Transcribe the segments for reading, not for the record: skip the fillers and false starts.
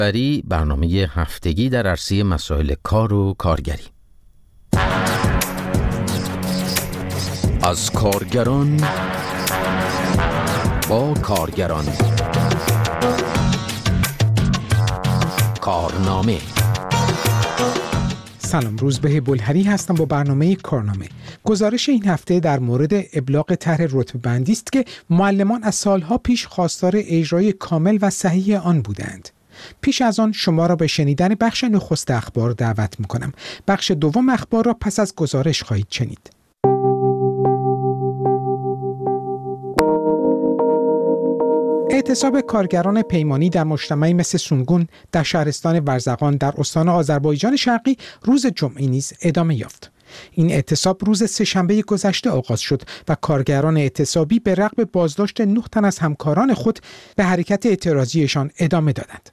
بری برنامه هفتگی در عرصه مسائل کار و کارگری. از کارگران با کارگران. کارنامه. سلام، روزبه بلهری هستم با برنامه کارنامه. گزارش این هفته در مورد ابلاغ طرح رتبه بندی است که معلمان از سالها پیش خواستار اجرای کامل و صحیح آن بودند. پیش از آن شما را به شنیدن بخش نخست اخبار دعوت می‌کنم. بخش دوم اخبار را پس از گزارش خواهید شنید. اعتصاب کارگران پیمانی در مجتمعی مثل سونگون در شهرستان ورزقان در استان آذربایجان شرقی روز جمعه نیز ادامه یافت. این اعتصاب روز سه‌شنبه گذشته آغاز شد و کارگران اعتصابی به رغم بازداشت 9 تن از همکاران خود به حرکت اعتراضیشان ادامه دادند.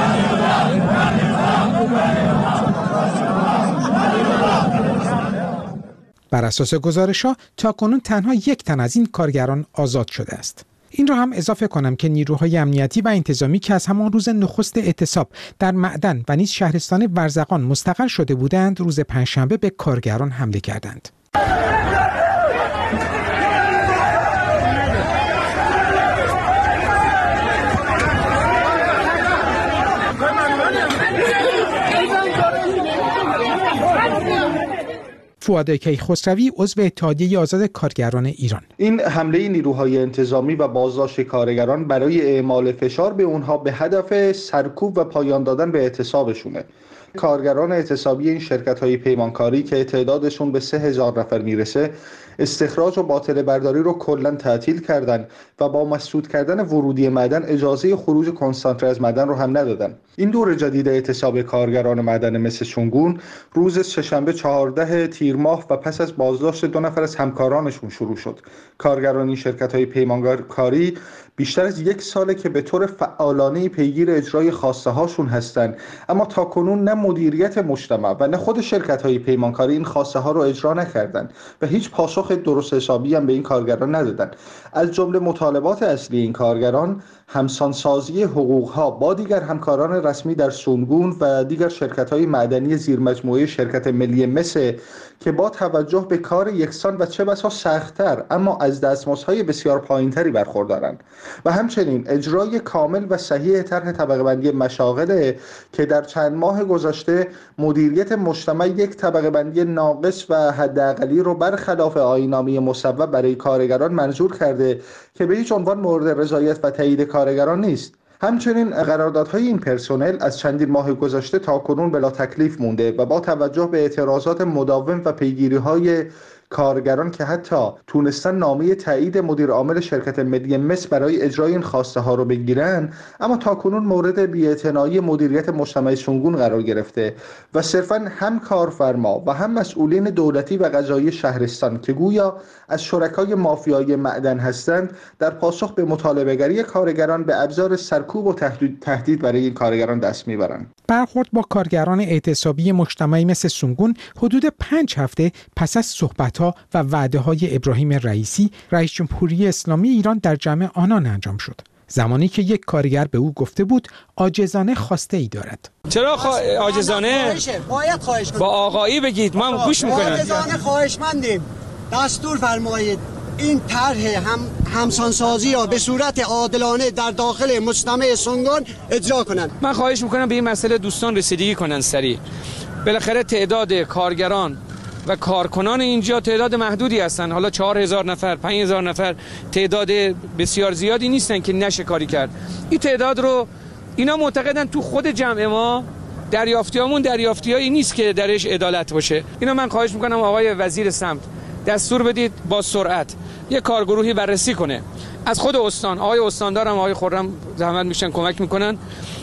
بر اساس گزارش‌ها تاکنون تنها 1 تن از این کارگران آزاد شده است. این را هم اضافه کنم که نیروهای امنیتی و انتظامی که از همان روز نخست اعتصاب در معدن و نیز شهرستان ورزقان مستقر شده بودند، روز پنجشنبه به کارگران حمله کردند. فؤاد کیخسروی عضو اتحادیه آزاد کارگران ایران: این حمله نیروهای انتظامی و بازداشت کارگران برای اعمال فشار به اونها به هدف سرکوب و پایان دادن به اعتصابشونه. کارگران اعتصابی این شرکت‌های پیمانکاری که تعدادشون به 3000 نفر میرسه، استخراج و باطله برداری رو کلاً تعطیل کردن و با مسدود کردن ورودی معدن اجازه خروج کنسانتره از معدن رو هم ندادن. این دور جدید اعتصاب کارگران معدن مثل سونگون روز سه‌شنبه 14 تیر ماه و پس از بازداشت 2 نفر از همکارانشون شروع شد. کارگران این شرکت‌های پیمانکاری بیشتر از 1 ساله که به طور فعالانه پیگیر اجرای خواسته هاشون هستن، اما تاکنون نه مدیریت مجتمع و نه خود شرکت‌های پیمانکاری این خواسته ها رو اجرا نکردن و هیچ پاسخ درست حسابی هم به این کارگران ندادن. از جمله مطالبات اصلی این کارگران همسانسازی حقوق‌ها با دیگر همکاران رسمی در سونگون و دیگر شرکت‌های معدنی زیرمجموعه شرکت ملی مس که با توجه به کار یکسان و چه بسا سخت‌تر اما از دستمزدهای بسیار پایین‌تری برخوردارند و همچنین اجرای کامل و صحیح طرح طبقه بندی مشاغل که در چند ماه گذشته مدیریت مجتمع یک طبقه بندی ناقص و حداقلی رو برخلاف آیین‌نامه مصوب برای کارگران منظور کرده که به هیچ عنوان مورد رضایت و تایید کارگران نیست. همچنین قراردادهای این پرسنل از چندین ماه گذشته تاکنون بلا تکلیف مونده و با توجه به اعتراضات مداوم و پیگیری‌های کارگران که حتی تونستن نامه تایید مدیر عامل شرکت ملی مس برای اجرای این خواسته ها رو بگیرن، اما تاکنون مورد بی‌اعتنایی مدیریت مجتمع سونگون قرار گرفته و صرفاً هم کارفرما و هم مسئولین دولتی و قضایی شهرستان که گویا از شرکای مافیایی معدن هستند، در پاسخ به مطالبه‌گری کارگران به ابزار سرکوب و تهدید برای این کارگران دست میبرند. برخورد با کارگران اعتصابی مجتمعی مثل سونگون حدود 5 هفته پس از صحبت‌ها و وعده‌های ابراهیم رئیسی، رئیس جمهوری اسلامی ایران در جمع آنان انجام شد. زمانی که یک کارگر به او گفته بود عاجزانه خواسته ای دارد. چرا عاجزانه؟ باید خواهش کنید. با آقایی بگید، ما هم گوش میکنیم. عاجزانه خواهشمندیم. دستور فرمایید این طرح همسانسازی را به صورت عادلانه در داخل مجتمع سونگون اجرا کنند. من خواهش میکنم به این مسئله دوستان رسیدگی کنن سریع. بالاخره تعداد کارگران و کارکنان اینجا تعداد محدودی هستن. حالا 4000 نفر، 5000 نفر تعداد بسیار زیادی نیستن که نشه کاری کرد. این تعداد رو اینا معتقدن تو خود جمع ما دریافتیامون دریافتیایی نیست که درش عدالت باشه. اینا من خواهش میکنم آقای وزیر سمت دستور بدید با سرعت یک کارگروهی بررسی کنه. از خود استان، آقای استاندارم آقای خرم زحمت میشن کمک میکنن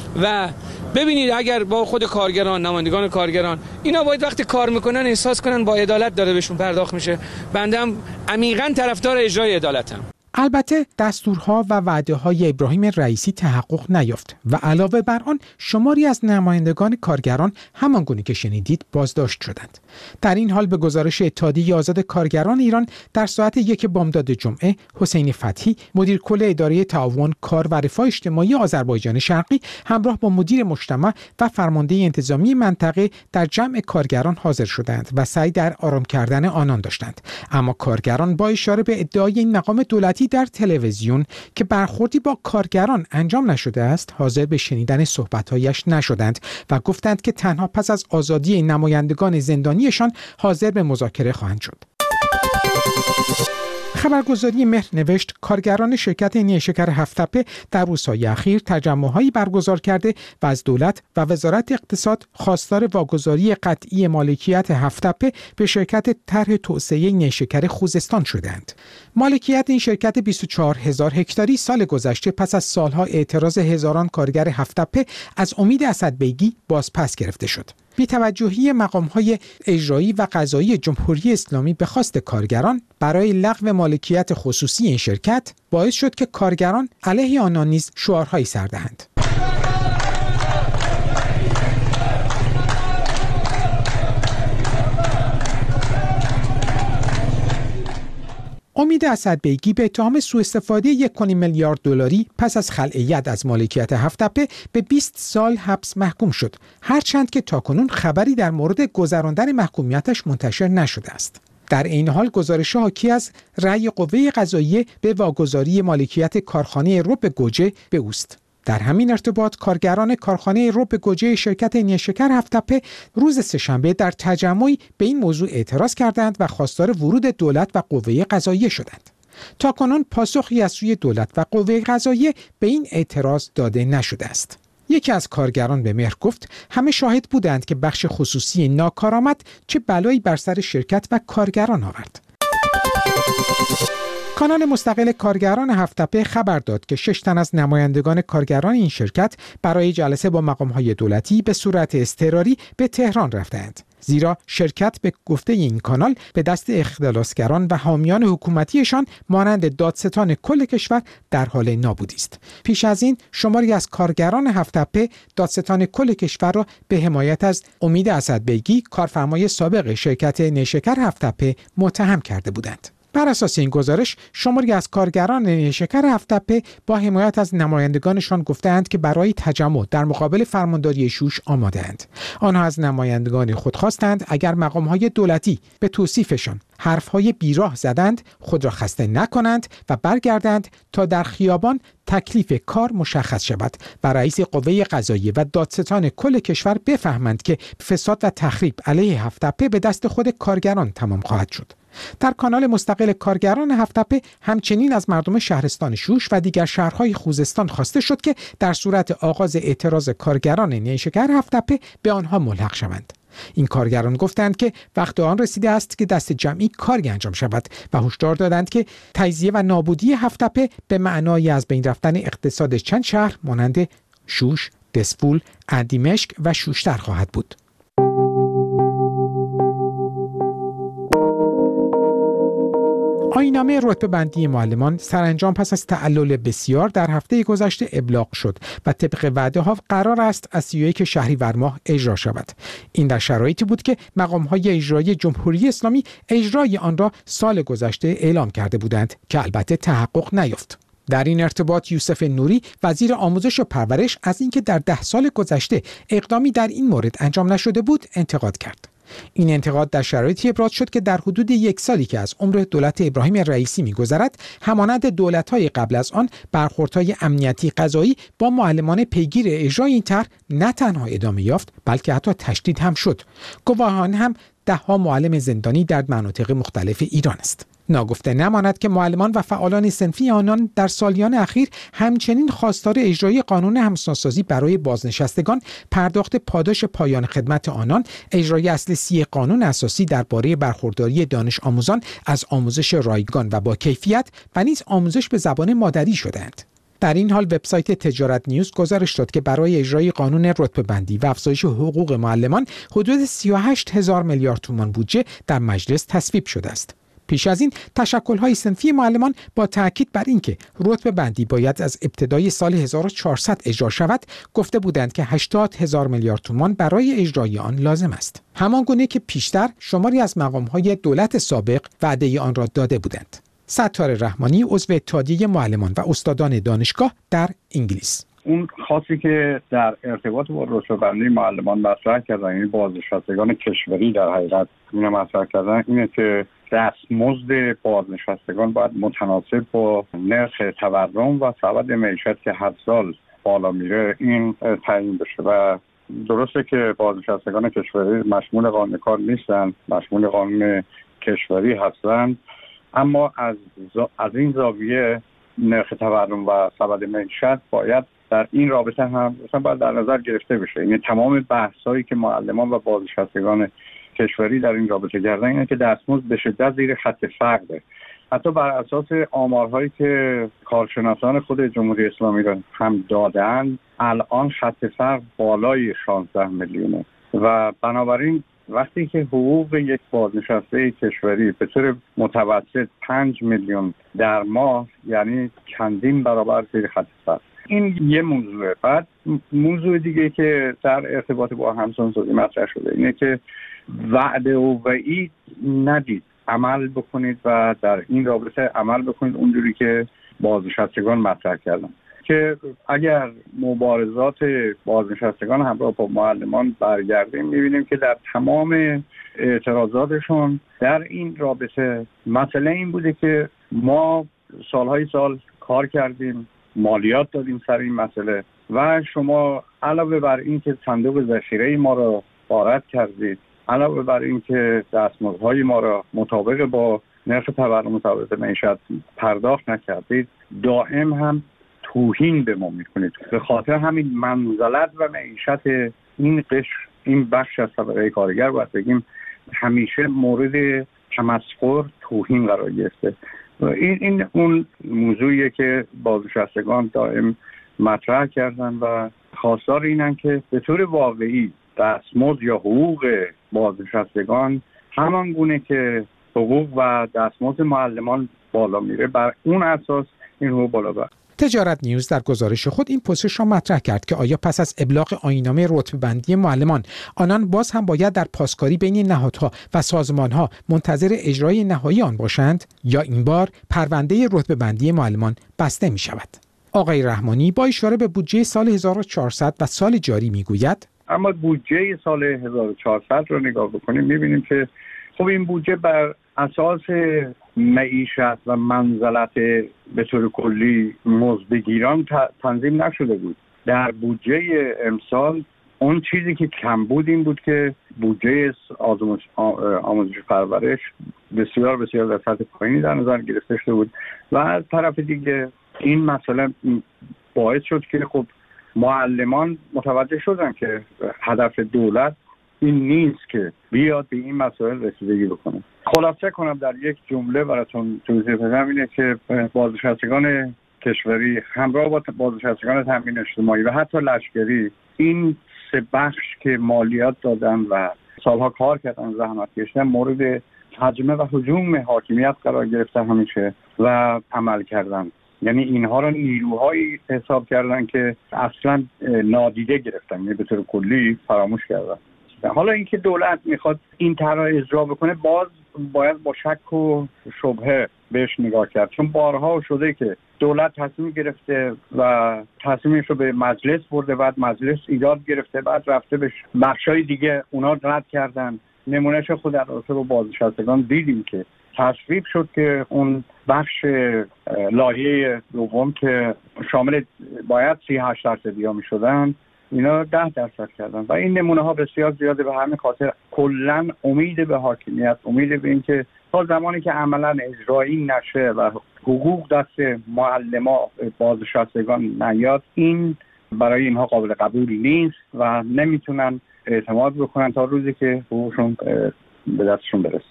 و ببینید اگر با خود کارگران، نمایندگان کارگران اینا باید وقتی کار میکنن احساس کنن با عدالت داره بهشون پرداخت میشه. بنده هم عمیقاً طرفدار اجرای عدالتم. البته دستورها و وعده‌های ابراهیم رئیسی تحقق نیافت و علاوه بر آن شماری از نمایندگان کارگران همانگونه که شنیدید بازداشت شدند. در این حال به گزارش اتحادیه آزاد کارگران ایران در ساعت 1 بامداد جمعه حسین فتحی مدیر کل اداره تعاون کار و رفاه اجتماعی آذربایجان شرقی همراه با مدیر مجتمع و فرمانده انتظامی منطقه در جمع کارگران حاضر شدند و سعی در آرام کردن آنان داشتند، اما کارگران با اشاره به ادعای این مقام دولتی در تلویزیون که برخوردی با کارگران انجام نشده است حاضر به شنیدن صحبت‌هایش نشدند و گفتند که تنها پس از آزادی نمایندگان زندانیشان حاضر به مذاکره خواهند شد. خبرگزاری مهر نوشت کارگران شرکت نیشکر هفت‌تپه در روزهای اخیر تجمع‌هایی برگزار کرده و از دولت و وزارت اقتصاد خواستار واگذاری قطعی مالکیت هفت‌تپه به شرکت طرح توسعه نیشکر خوزستان شدند. مالکیت این شرکت 24000 هکتاری سال گذشته پس از سالها اعتراض هزاران کارگر هفت‌تپه از امید اسدبیگی بازپس گرفته شد. بی‌توجهی مقام‌های اجرایی و قضایی جمهوری اسلامی به خواست کارگران برای لغو مالکیت خصوصی این شرکت باعث شد که کارگران علیه آنان نیز شعارهایی سر دهند. امید اسدبیگی به اتهام سوء استفاده 1.5 میلیارد دلاری پس از خلع ید از مالکیت هفت‌تپه به 20 سال حبس محکوم شد، هرچند که تاکنون خبری در مورد گذراندن محکومیتش منتشر نشده است. در این حال گزارش حاکی از رأی قوه قضاییه به واگذاری مالکیت کارخانه رب گوجه به اوست. در همین ارتباط کارگران کارخانه رب گوجه شرکت نیشکر هفت‌تپه روز سه‌شنبه در تجمعی به این موضوع اعتراض کردند و خواستار ورود دولت و قوه قضاییه شدند. تاکنون پاسخی از سوی دولت و قوه قضاییه به این اعتراض داده نشده است. یکی از کارگران به مهر گفت همه شاهد بودند که بخش خصوصی ناکارآمد چه بلایی بر سر شرکت و کارگران آورد. کانال مستقل کارگران هفت‌تپه خبر داد که 6 تن از نمایندگان کارگران این شرکت برای جلسه با مقام‌های دولتی به صورت اضطراری به تهران رفتند، زیرا شرکت به گفته این کانال به دست اختلاسگران و حامیان حکومتیشان مانند دادستان کل کشور در حال نابودی است. پیش از این شماری از کارگران هفت‌تپه دادستان کل کشور را به حمایت از امید اسدبیگی کارفرمای سابق شرکت نیشکر هفت‌تپه متهم کرده بودند. بر اساس این گزارش شماری از کارگران نیشکر هفت‌تپه با حمایت از نمایندگانشان گفتند که برای تجمع در مقابل فرمانداری شوش آماده‌اند. آنها از نمایندگان خود خواستند اگر مقام‌های دولتی به توصیفشان حرف‌های بیراه زدند خود را خسته نکنند و برگردند تا در خیابان تکلیف کار مشخص شود و رئیس قوه قضاییه و دادستان کل کشور بفهمند که فساد و تخریب علیه هفت‌تپه به دست خود کارگران تمام خواهد شد. در کانال مستقل کارگران هفت‌تپه همچنین از مردم شهرستان شوش و دیگر شهرهای خوزستان خواسته شد که در صورت آغاز اعتراض کارگران نیشکر هفت‌تپه به آنها ملحق شوند. این کارگران گفتند که وقت آن رسیده است که دست جمعی کاری انجام شود و هشدار دادند که تجزیه و نابودی هفت‌تپه به معنای از بین رفتن اقتصاد چند شهر مانند شوش، دسفول، اندیمشک و شوشتر خواهد بود. آیین‌نامه رتبه‌بندی معلمان سرانجام پس از تعلل بسیار در هفته گذشته ابلاغ شد و طبق وعده‌ها قرار است از 31 شهریور ماه اجرا شود. این در شرایطی بود که مقام‌های اجرایی جمهوری اسلامی اجرای آن را سال گذشته اعلام کرده بودند که البته تحقق نیافت. در این ارتباط یوسف نوری وزیر آموزش و پرورش از اینکه در 10 سال گذشته اقدامی در این مورد انجام نشده بود انتقاد کرد. این انتقاد در شرایطی ابراز شد که در حدود 1 سالی که از عمر دولت ابراهیم رئیسی می‌گذرد، همانند دولت‌های قبل از آن برخوردهای امنیتی قضایی با معلمان پیگیر اجرای این طرح نه تنها ادامه یافت بلکه حتی تشدید هم شد. گواهان هم 10 معلم زندانی در مناطق مختلف ایران است. ناگفته نماند که معلمان و فعالان صنفی آنان در سالیان اخیر همچنین خواستار اجرای قانون همسانسازی برای بازنشستگان، پرداخت پاداش پایان خدمت آنان، اجرای اصل 30 قانون اساسی درباره برخورداری دانش آموزان از آموزش رایگان و با کیفیت و نیز آموزش به زبان مادری شدند. در این حال وبسایت تجارت نیوز گزارش داد که برای اجرای قانون رتبه‌بندی و افزایش حقوق معلمان حدود 38,000 میلیارد تومان بودجه در مجلس تصویب شده است. پیش از این تشکل‌های صنفی معلمان با تاکید بر اینکه رتبه بندی باید از ابتدای سال 1400 اجرا شود گفته بودند که 80,000 میلیارد تومان برای اجرای آن لازم است. همان گونه که پیشتر شماری از مقام‌های دولت سابق وعده آن را داده بودند. ستار رحمانی عضو اتحادیه معلمان و استادان دانشگاه در انگلیس: اون خاصی که در ارتباط با رتبه‌بندی معلمان مطرح کردن، این بازنشستگان کشوری در حقیقت اینو مطرح کردن، اینه که دستمزد بازنشستگان باید متناسب با نرخ تورم و سبد معیشت که هر سال بالا میره این تعیین بشه. و درسته که بازنشستگان کشوری مشمول قانون کار نیستن، مشمول قانون کشوری هستند، اما از این زاویه نرخ تورم و سبد معیشت باید در این رابطه هم مثلا باید در نظر گرفته بشه. یعنی تمام بحثایی که معلمان و بازنشستگان کشوری در این رابطه کردن اینه که دستمزد به شدت زیر خط فقره. حتی بر اساس آمارهایی که کارشناسان خود جمهوری اسلامی را هم دادن، الان خط فقر بالای 16 میلیونه و بنابراین وقتی که حقوق یک بازنشسته کشوری به طور متوسط 5 میلیون در ماه، یعنی چندین برابر زیر خط فقر. این یه موضوعه. بعد موضوع دیگه که در ارتباط با همسانسازی مطرح شده اینه که وعده و وعید ندید، عمل بکنید و در این رابطه عمل بکنید اونجوری که بازنشستگان مطرح کردن، که اگر مبارزات بازنشستگان همراه با معلمان برگردیم می‌بینیم که در تمام اعتراضاتشون در این رابطه مسئله این بوده که ما سالهای سال کار کردیم، مالیات دادیم سر این مسئله و شما علاوه بر این که صندوق ذخیره ما را غارت کردید، علاوه بر این که دستمزدهای ما را مطابق با نرخ تورم مطابق معیشت پرداخت نکردید، دائم هم توهین به ما میکنید. به خاطر همین منزلت و معیشت این قشر، این بخش از طبقه کارگر باید بگیم همیشه مورد تمسخر، توهین قرار گرفته. این اون موضوعیه که بازنشستگان دائم مطرح کردن و خواستار اینن که به طور واقعی دستمزد یا حقوق بازنشستگان همان گونه که حقوق و دستمزد معلمان بالا میره، بر اون اساس این حقوق بالا بره. تجارت نیوز در گزارش خود این پرسش را مطرح کرد که آیا پس از ابلاغ آیین‌نامه رتبه‌بندی معلمان آنان باز هم باید در پاسکاری بین نهادها و سازمانها منتظر اجرای نهایی آن باشند یا این بار پرونده رتبه‌بندی معلمان بسته می شود. آقای رحمانی با اشاره به بودجه سال 1400 و سال جاری می گوید: اما بودجه سال 1400 رو نگاه بکنیم می‌بینیم که خب این بودجه بر اساس معیشت و منزلت به طور کلی مزدگیران تنظیم نشده بود. در بودجه امسال اون چیزی که کم بود این بود که بودجه آموزش پرورش بسیار بسیار در سطح پایینی در نظر گرفته شده بود و از طرف دیگه این مسئله باعث شد که خب معلمان متوجه شدن که هدف دولت این نیست که بیاد به این مسائل رسیدگی بکنه. خلاصه کنم در یک جمله براتون توضیح بدم اینه که بازنشستگان کشوری همراه با بازنشستگان تامین اجتماعی و حتی لشکری، این سه بخش که مالیات دادن و سالها کار کردن، زحمت کشیدن، مورد هجمه و هجوم حاکمیت قرار گرفته همیشه و عمل کردن. یعنی اینها را نیروهایی حساب کردن که اصلا نادیده گرفتن، یعنی به طور کلی فراموش کردن. حالا اینکه دولت میخواد این طرح اجرا بکنه باز باید با شک و شبهه بهش نگاه کرد، چون بارها شده که دولت تصمیم گرفته و تصمیمش رو به مجلس برده، بعد مجلس ایراد گرفته، بعد رفته به بخشای دیگه اونا رد کردن. نمونهش خود در رابطه با بازنشستگان دیدیم که تصویب شد که اون بخش لایحه دوم که شامل باید 38% میشدن اینا 10% کردن و این نمونه ها بسیار زیاده. به همین خاطر کلا امید به حاکمیت، امید به این که تا زمانی که عملا اجرایی نشه و حقوق دست معلما بازنشستگان نیاد، این برای اینها قابل قبول نیست و نمیتونن اعتماد بکنن تا روزی که حقوقشون به دستشون برسه.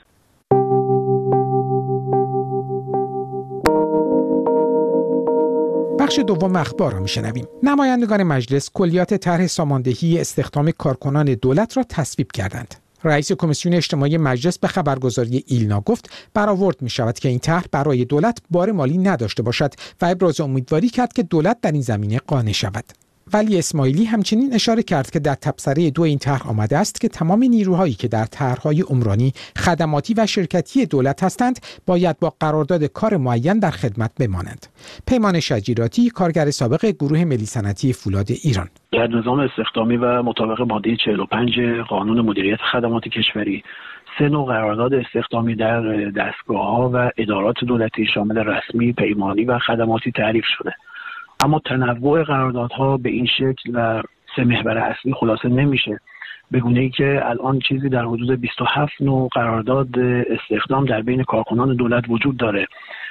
بخش دوم اخبار را میشنویم. نمایندگان مجلس کلیات طرح ساماندهی استخدام کارکنان دولت را تصویب کردند. رئیس کمیسیون اجتماعی مجلس به خبرگزاری ایلنا گفت برآورد می‌شود که این طرح برای دولت بار مالی نداشته باشد و ابراز امیدواری کرد که دولت در این زمینه قانع شود. ولی اسماعیلی همچنین اشاره کرد که در تبصره 2 این طرح آمده است که تمام نیروهایی که در طرح‌های عمرانی، خدماتی و شرکتی دولت هستند باید با قرارداد کار معین در خدمت بمانند. پیمان شجیراتی، کارگر سابق گروه ملی صنعتی فولاد ایران: در نظام استخدامی و مطابق ماده 45 قانون مدیریت خدمات کشوری 3 نوع قرارداد استخدامی در دستگاه‌ها و ادارات دولتی شامل رسمی، پیمانی و خدماتی تعریف شده. اما تنوع قراردادها به این شکل و 3 محور اصلی خلاصه نمیشه، به گونه‌ای که الان چیزی در حدود 27 نوع قرارداد استخدام در بین کارکنان دولت وجود داره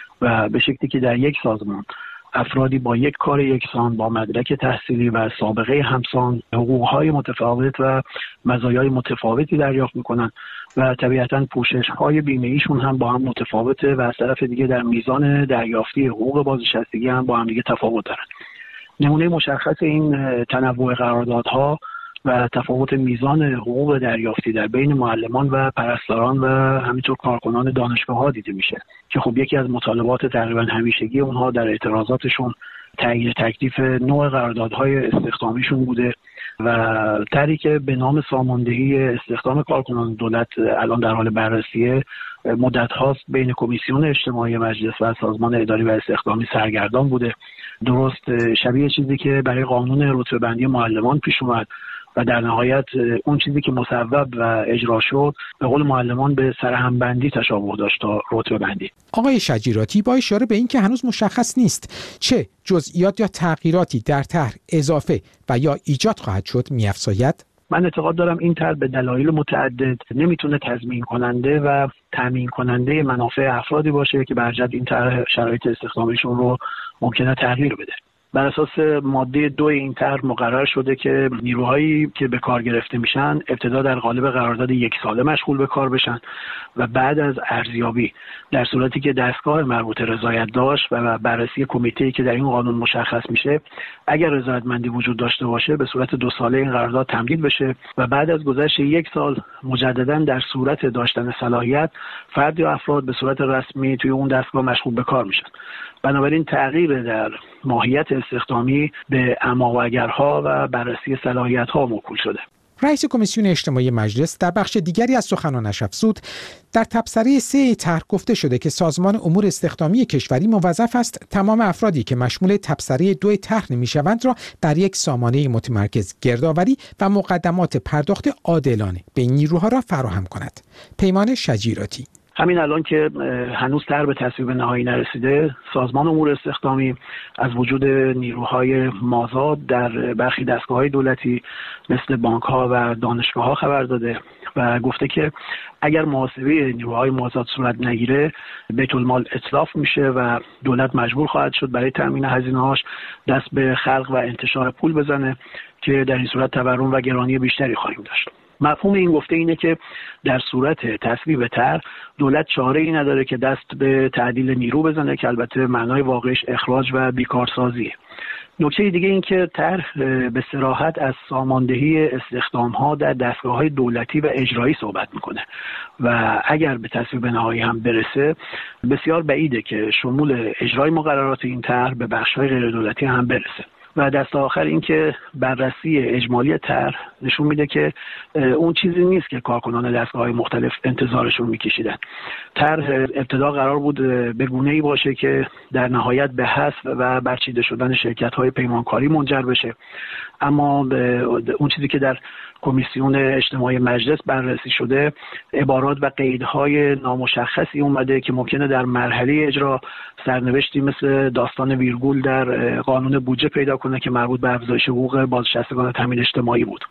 و به شکلی که در یک سازمان افرادی با یک کار یکسان، با مدرک تحصیلی و سابقه همسان حقوق‌های متفاوت و مزایای متفاوتی دریافت می‌کنند و طبیعتاً پوشش‌های بیمه‌ایشون هم با هم متفاوته و از طرف دیگه در میزان دریافتی حقوق بازنشستگی هم با هم دیگه تفاوت دارن. نمونه مشخص این تنوع قراردادها و تفاوت میزان حقوق دریافتی در بین معلمان و پرستاران و همینطور کارکنان دانشگاه‌ها دیده میشه که خب یکی از مطالبات تقریبا همیشگی اونها در اعتراضاتشون تغییر تکلیف نوع قراردادهای استخدامیشون بوده و طرحی که به نام ساماندهی استخدام کارکنان دولت الان در حال بررسیه مدت هاست بین کمیسیون اجتماعی مجلس و سازمان اداری و استخدامی سرگردان بوده. درست شبیه چیزی که برای قانون رتبه‌بندی معلمان پیش اومد و در نهایت اون چیزی که مصوب و اجرا شد به قول معلمان به سرهمبندی تشابه داشت تا رتبه‌بندی. آقای شجیراتی با اشاره به این که هنوز مشخص نیست چه جزئیات یا تغییراتی در طرح اضافه و یا ایجاد خواهد شد می‌افزاید: من اعتقاد دارم این طرح به دلایل متعدد نمیتونه تضمین کننده و تامین کننده منافع افرادی باشه که بر جد این طرح شرایط استخدامیشون رو ممکنه تغییر بده. بر اساس ماده 2 این طرح مقرر شده که نیروهایی که به کار گرفته میشن ابتدا در قالب قرارداد 1 ساله مشغول به کار بشن و بعد از ارزیابی در صورتی که دستگاه مربوطه رضایت داشت و بررسی کمیته‌ای که در این قانون مشخص میشه اگر رضایتمندی وجود داشته باشه به صورت 2 ساله این قرارداد تمدید بشه و بعد از گذشت 1 سال مجددا در صورت داشتن صلاحیت فرد یا افراد به صورت رسمی توی اون دستگاه مشغول به کار میشن. بنابراین تغییر در ماهیت استخدامی به اما و اگرها و بررسی صلاحیت‌ها موکول شده. رئیس کمیسیون اجتماعی مجلس در بخش دیگری از سخنانش افزود در تبصره 3 طرح گفته شده که سازمان امور استخدامی کشوری موظف است تمام افرادی که مشمول تبصره 2 طرح نمی‌شوند را در یک سامانه متمرکز گردآوری و مقدمات پرداخت عادلانه به نیروها را فراهم کند. پیمان شجیراتی: همین الان که هنوز طرح به تصویب نهایی نرسیده، سازمان امور استخدامی از وجود نیروهای مازاد در برخی دستگاه‌های دولتی مثل بانک‌ها و دانشگاه‌ها خبر داده و گفته که اگر محاسبه نیروهای مازاد صورت نگیره بیت المال اتلاف میشه و دولت مجبور خواهد شد برای تامین هزینه‌هاش دست به خلق و انتشار پول بزنه که در این صورت تورم و گرانی بیشتری خواهیم داشت. مفهوم این گفته اینه که در صورت تصویب طرح دولت چاره‌ای نداره که دست به تعدیل نیرو بزنه که البته معنای واقعیش اخراج و بیکارسازیه. نکته دیگه این که طرح به صراحت از ساماندهی استخدام‌ها در دستگاه‌های دولتی و اجرایی صحبت میکنه و اگر به تصویب نهایی هم برسه بسیار بعیده که شمول اجرای مقررات این طرح به بخش‌های غیر دولتی هم برسه. و دست آخر این که بررسی اجمالی طرح نشون میده که اون چیزی نیست که کارکنان دستگاه‌های مختلف انتظارشون میکشیدن. طرح ابتدا قرار بود به گونه‌ای باشه که در نهایت به حذف و برچیده شدن شرکت‌های پیمانکاری منجر بشه، اما اون چیزی که در کمیسیون اجتماعی مجلس بررسی شده عبارات و قیدهای نامشخصی اومده که ممکنه در مرحله اجرا سرنوشتی مثل داستان ویرگول در قانون بودجه پیدا کنه که مربوط به افزایش حقوق بازنشستگان تامین اجتماعی بود.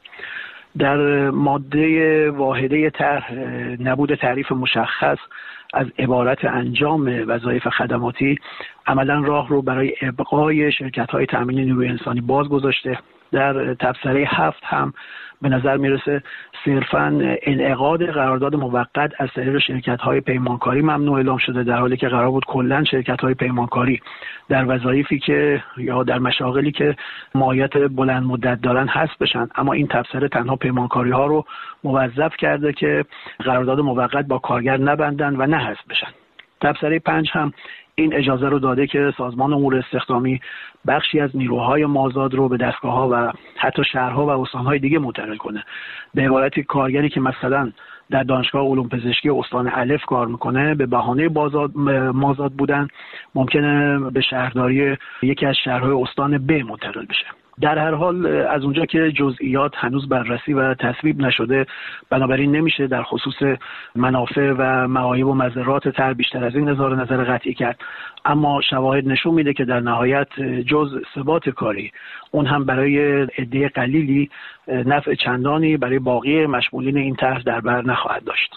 در ماده واحده طرح نبود تعریف مشخص از عبارت انجام وظایف خدماتی عملا راه رو برای ابقای شرکت‌های تامین نیروی انسانی باز گذاشته. در تبصره 7 هم به نظر میرسه صرفاً انعقاد قرارداد موقت از طریق شرکت‌های پیمانکاری ممنوع اعلام شده، در حالی که قرار بود کلاً شرکت‌های پیمانکاری در وظایفی که یا در مشاغلی که ماهیت بلند مدت دارن حذف بشن، اما این تبصره تنها پیمانکاری‌ها رو موظف کرده که قرارداد موقت با کارگر نبندن و نه حذف بشن. تبصره 5 هم این اجازه رو داده که سازمان امور استخدامی بخشی از نیروهای مازاد رو به دستگاه‌ها و حتی شهرها و استان‌های دیگه منتقل کنه. به عبارتی کارگری که مثلا در دانشگاه علوم پزشکی استان الف کار میکنه به بهانه مازاد بودن ممکنه به شهرداری یکی از شهرهای استان ب منتقل بشه. در هر حال از اونجا که جزئیات هنوز بررسی و تصویب نشده، بنابراین نمیشه در خصوص منافع و معایب و مضرات طرح بیشتر از این اظهار نظر قطعی کرد، اما شواهد نشون میده که در نهایت جز ثبات کاری، اون هم برای عده قلیلی نفع چندانی برای باقی مشمولین این طرح در بر نخواهد داشت.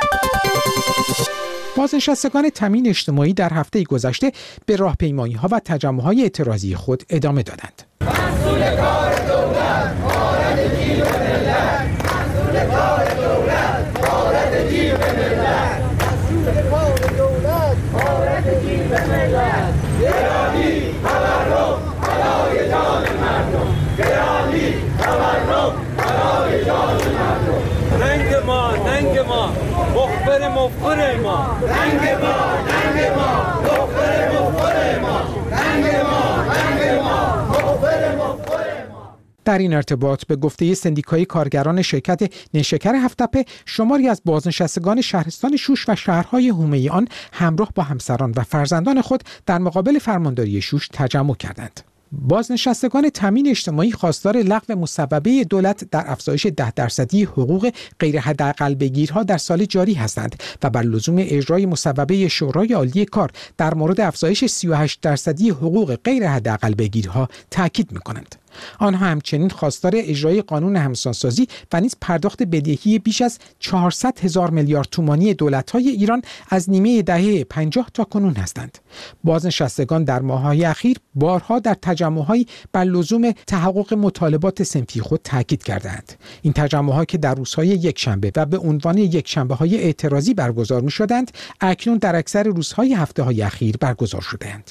بازنشستگان تامین اجتماعی در هفته گذشته به راهپیمایی‌ها و تجمع‌های اعتراضی خود ادامه دادند. مسئول کار دولت، وارد جیب ملت. مسئول کار دولت، وارد جیب ملت. مسئول کار دولت، وارد جیب ملت. گرامی تورم برای جان مردم. گرامی تورم برای جان مردم. ننگ ما مخبر ما ننگ ما مخبر ما. در این ارتباط به گفته سندیکای کارگران شرکت نیشکر هفت‌تپه، شماری از بازنشستگان شهرستان شوش و شهرهای حومه آن همراه با همسران و فرزندان خود در مقابل فرمانداری شوش تجمع کردند. بازنشستگان تامین اجتماعی خواستار لغو مصوبه دولت در افزایش 10% حقوق غیر حداقل‌بگیرها در سال جاری هستند و بر لزوم اجرای مصوبه شورای عالی کار در مورد افزایش 38% حقوق غیر حداقل‌بگیرها تاکید می‌کنند. آنها همچنین خواستار اجرای قانون همسانسازی و نیز پرداخت بدهی بیش از 400,000 میلیارد تومانی دولت‌های ایران از نیمه دهه 50 تا کنون هستند. بازنشستگان در ماه‌های اخیر بارها در تجمع‌های بر لزوم تحقق مطالبات صنفی خود تاکید کردند. این تجمع‌ها که در روزهای یکشنبه و به عنوان یکشنبه‌های اعتراضی برگزار می‌شدند، اکنون در اکثر روزهای هفته‌های اخیر برگزار شده‌اند.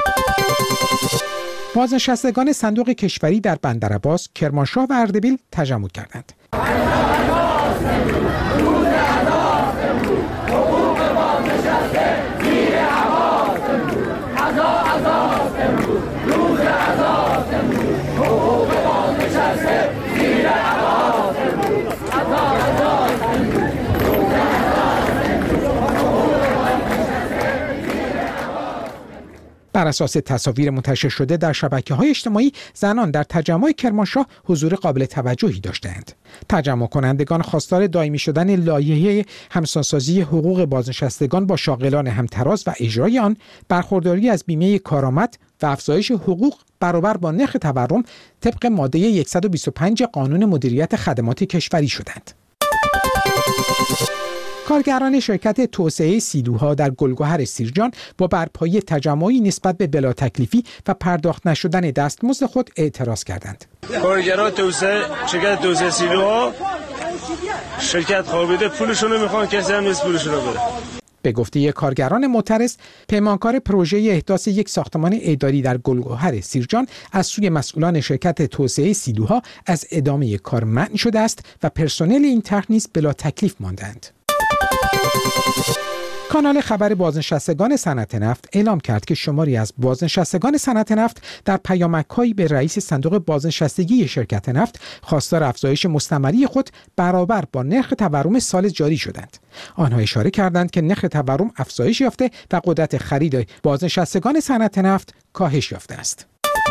بازنشستگان صندوق کشوری در بندرعباس، کرمانشاه و اردبیل تجمع کردند. بر اساس تصاویر منتشر شده در شبکه‌های اجتماعی، زنان در تجمع کرمانشاه حضور قابل توجهی داشتند. تجمع کنندگان خواستار دائمی شدن لایحه همسانسازی حقوق بازنشستگان با شاغلان همتراز و اجرای آن، برخورداری از بیمه کارآمد و افزایش حقوق برابر با نرخ تورم طبق ماده 125 قانون مدیریت خدمات کشوری شدند. کارگران شرکت توسعه سیلوها در گلگهر سیرجان با برپایی تجمعی نسبت به بلا تکلیفی و پرداخت نشدن دستمزد خود اعتراض کردند. کارگران شرکت توسعه سیلوها شرکت خوابیده پولشون رو میخوان، کسی هم نیست پولشون رو بده. به گفته کارگران معترض، پیمانکار پروژه احداث یک ساختمان اداری در گلگهر سیرجان از سوی مسئولان شرکت توسعه سیلوها از ادامه کار منع شده است و پرسنل این طرح نیز بلا تکلیف ماندند. کانال خبر بازنشستگان صنعت نفت اعلام کرد که شماری از بازنشستگان صنعت نفت در پیامک‌هایی به رئیس صندوق بازنشستگی شرکت نفت خواستار افزایش مستمری خود برابر با نرخ تورم سال جاری شدند. آنها اشاره کردند که نرخ تورم افزایش یافته و قدرت خرید بازنشستگان صنعت نفت کاهش یافته است.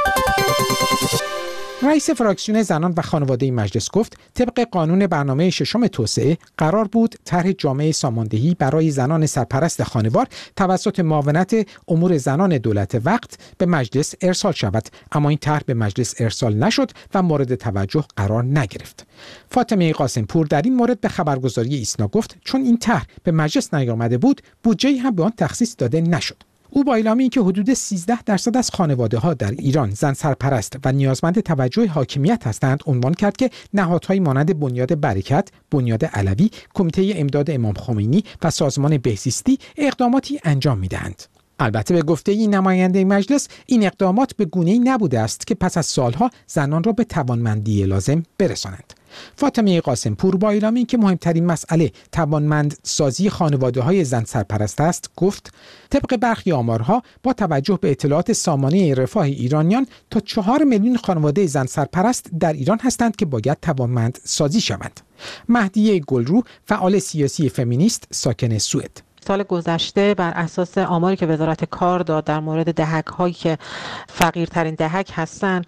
رئیس فراکسیون زنان و خانواده مجلس گفت طبق قانون برنامه ششم توسعه قرار بود طرح جامعه ساماندهی برای زنان سرپرست خانوار توسط معاونت امور زنان دولت وقت به مجلس ارسال شود، اما این طرح به مجلس ارسال نشد و مورد توجه قرار نگرفت. فاطمه قاسمپور در این مورد به خبرگزاری ایسنا گفت چون این طرح به مجلس نیامده بود، بودجه هم به آن تخصیص داده نشد. او با اعلام اینکه حدود 13% از خانواده‌ها در ایران زن سرپرست و نیازمند توجه حاکمیت هستند، عنوان کرد که نهادهایی مانند بنیاد برکت، بنیاد علوی، کمیته امداد امام خمینی و سازمان بهزیستی اقداماتی انجام می‌دهند. البته به گفته این نماینده مجلس، این اقدامات به گونه‌ای نبوده است که پس از سالها زنان را به توانمندی لازم برسانند. فاطمه قاسمپور با اعلام اینکه مهمترین مسئله توانمندسازی خانواده‌های زن سرپرست است، گفت طبق برخی آمارها با توجه به اطلاعات سامانه رفاه ایرانیان تا 4 میلیون خانواده زن سرپرست در ایران هستند که باید توانمندسازی شوند. مهدیه گلرو، فعال سیاسی فمینیست ساکن سوئد: سال گذشته بر اساس آماری که وزارت کار داد در مورد دهک هایی که فقیرترین دهک هستند،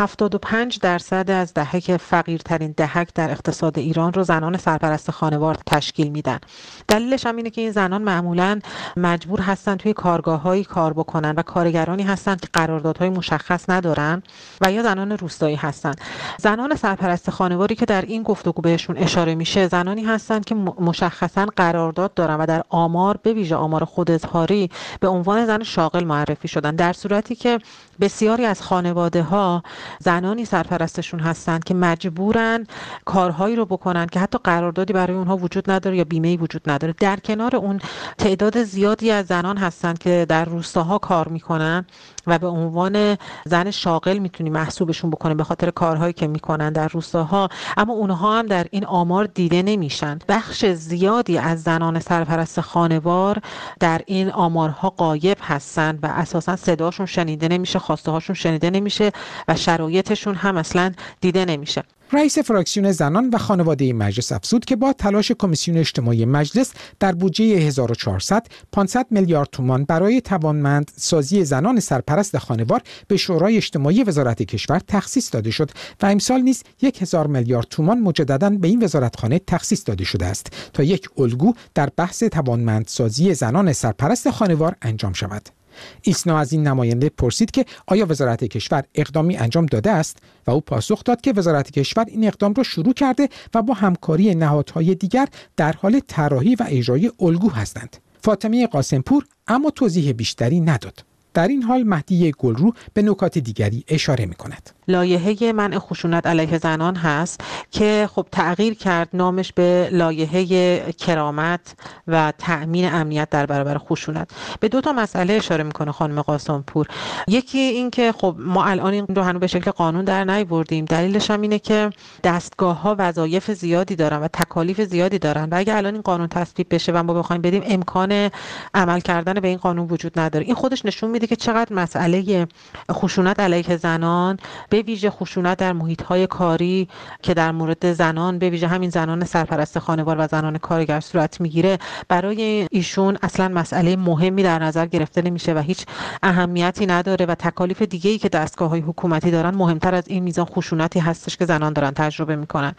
75% از دهک فقیرترین دهک در اقتصاد ایران رو زنان سرپرست خانوار تشکیل میدن. دلیلش هم اینه که این زنان معمولاً مجبور هستن توی کارگاه‌هایی کار بکنن و کارگرانی هستن که قراردادهای مشخص ندارن و یا زنان روستایی هستن. زنان سرپرست خانواری که در این گفتگو بهشون اشاره میشه، زنانی هستن که مشخصاً قرارداد دارن و در آمار به ویژه آمار خوداظهاری به عنوان زن شاغل معرفی شدن، در صورتی که بسیاری از خانواده‌ها زنانی سرپرستشون هستند که مجبورن کارهایی رو بکنن که حتی قراردادی برای اونها وجود نداره یا بیمه‌ای وجود نداره. در کنار اون تعداد زیادی از زنان هستند که در روستاها کار میکنن و به عنوان زن شاغل میتونی محسوبشون بکنه به خاطر کارهایی که میکنن در روستاها، اما اونها هم در این آمار دیده نمیشن. بخش زیادی از زنان سرپرست خانوار در این آمارها غایب هستند و اساسا صداشون شنیده نمیشه، خواسته هاشون شنیده نمیشه و شرایطشون هم اصلا دیده نمیشه. رئیس فراکسیون زنان و خانواده مجلس افزود که با تلاش کمیسیون اجتماعی مجلس در بودجه 1400 500 میلیارد تومان برای توانمندسازی زنان سرپرست خانوار به شورای اجتماعی وزارت کشور تخصیص داده شد و امسال نیز 1000 میلیارد تومان مجدداً به این وزارتخانه تخصیص داده شده است تا یک الگو در بحث توانمندسازی زنان سرپرست خانوار انجام شود. ایسنا از این نماینده پرسید که آیا وزارت کشور اقدامی انجام داده است و او پاسخ داد که وزارت کشور این اقدام را شروع کرده و با همکاری نهادهای دیگر در حال طراحی و اجرای الگو هستند. فاطمه قاسمپور اما توضیح بیشتری نداد. در این حال مهدیه گلرو به نکات دیگری اشاره می‌کند. لایحه منع خشونت علیه زنان هست که خب تغییر کرد، نامش به لایحه کرامت و تأمین امنیت در برابر خشونت. به 2 مسئله اشاره میکنه خانم قاسمپور. یکی این که خب ما الان این رو هنوز به شکل قانون در نیاوردیم. دلیلش هم اینه که دستگاه‌ها وظایف زیادی دارن و تکالیف زیادی دارن و اگه الان این قانون تصویب بشه و ما بخوایم بدیم، امکان عمل کردن به این قانون وجود نداره. این خودش نشون میده که چقدر مسئله خشونت علیه زنان، به ویژه خشونت در محیط‌های کاری که در مورد زنان، به ویژه همین زنان سرپرست خانوار و زنان کارگر صورت میگیره، برای ایشون اصلا مسئله مهمی در نظر گرفته نمیشه و هیچ اهمیتی نداره و تکالیف دیگه‌ای که دستگاه‌های حکومتی دارن مهمتر از این میزان خشونتی هستش که زنان دارن تجربه میکنن.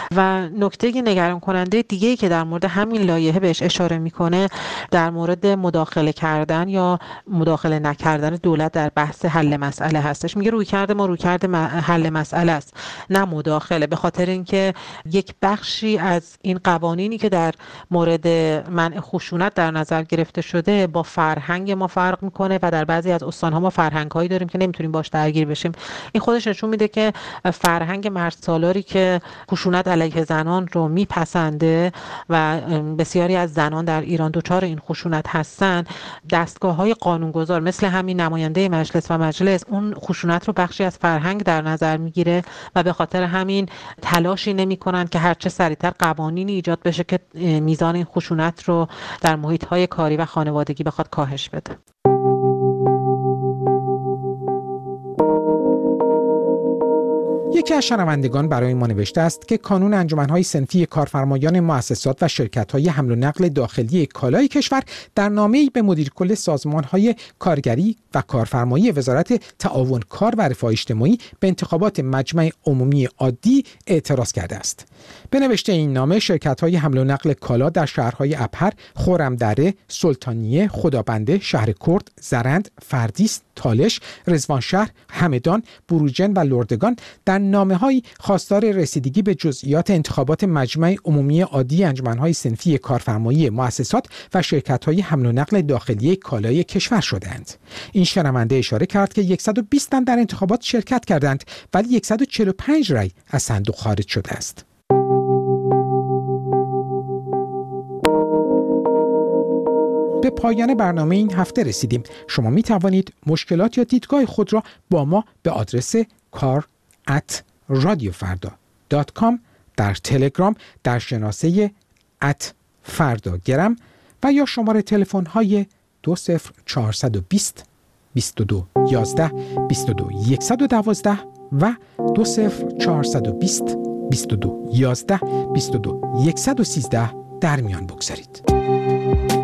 و نکته نگران کننده دیگه‌ای که در مورد همین لایحه بهش اشاره میکنه، در مورد مداخله کردن یا مداخله نکردن دولت در بحث حل مسئله هستش. میگه رویکرد ما رویکرد حل مسئله است، نه مداخله، به خاطر اینکه یک بخشی از این قوانینی که در مورد منع خشونت در نظر گرفته شده با فرهنگ ما فرق میکنه و در بعضی از استان‌ها ما فرهنگ‌هایی داریم که نمیتونیم باش درگیر بشیم. این خودش نشون میده که فرهنگ مردسالاری که خشونت علیه زنان رو میپسنده و بسیاری از زنان در ایران دچار این خشونت هستن، دستگاه‌های قانونگذار مثل همین نماینده مجلس و مجلس اون خشونت رو بخشی از فرهنگ در نظر میگیره و به خاطر همین تلاشی نمی‌کنن که هرچه سریعتر قوانینی ایجاد بشه که میزان این خشونت رو در محیط‌های کاری و خانوادگی بخواد کاهش بده. یکی از شنوندگان برای ما نوشته است که کانون انجمن‌های صنفی کارفرمایان مؤسسات و شرکت‌های حمل و نقل داخلی کالای کشور در نامه‌ای به مدیر کل سازمان‌های کارگری و کارفرمایی وزارت تعاون کار و رفاه اجتماعی به انتخابات مجمع عمومی عادی اعتراض کرده است. به نوشته این نامه، شرکت‌های حمل و نقل کالا در شهرهای ابهر، خرمدره، سلطانیه، خدابنده، شهر کرد، زرند، فردیس، تالش، رضوانشهر، همدان، بروجرد و لردگان در نامه‌هایی خواستار رسیدگی به جزئیات انتخابات مجمع عمومی عادی انجمن‌های صنفی کارفرمایی مؤسسات و شرکت‌های حمل و نقل داخلی کالای کشور شدند. این شنونده اشاره کرد که 120 تن در انتخابات شرکت کردند ولی 145 رای از صندوق خارج شده است. به پایان برنامه این هفته رسیدیم. شما می توانید مشکلات یا دیدگاه خود را با ما به آدرس kar@radiofarda.com در تلگرام در شناسه @فرداگرم و یا شماره تلفن های 20420 22 11 22 112 و 20420 22 11 22 113 در میان بگذارید.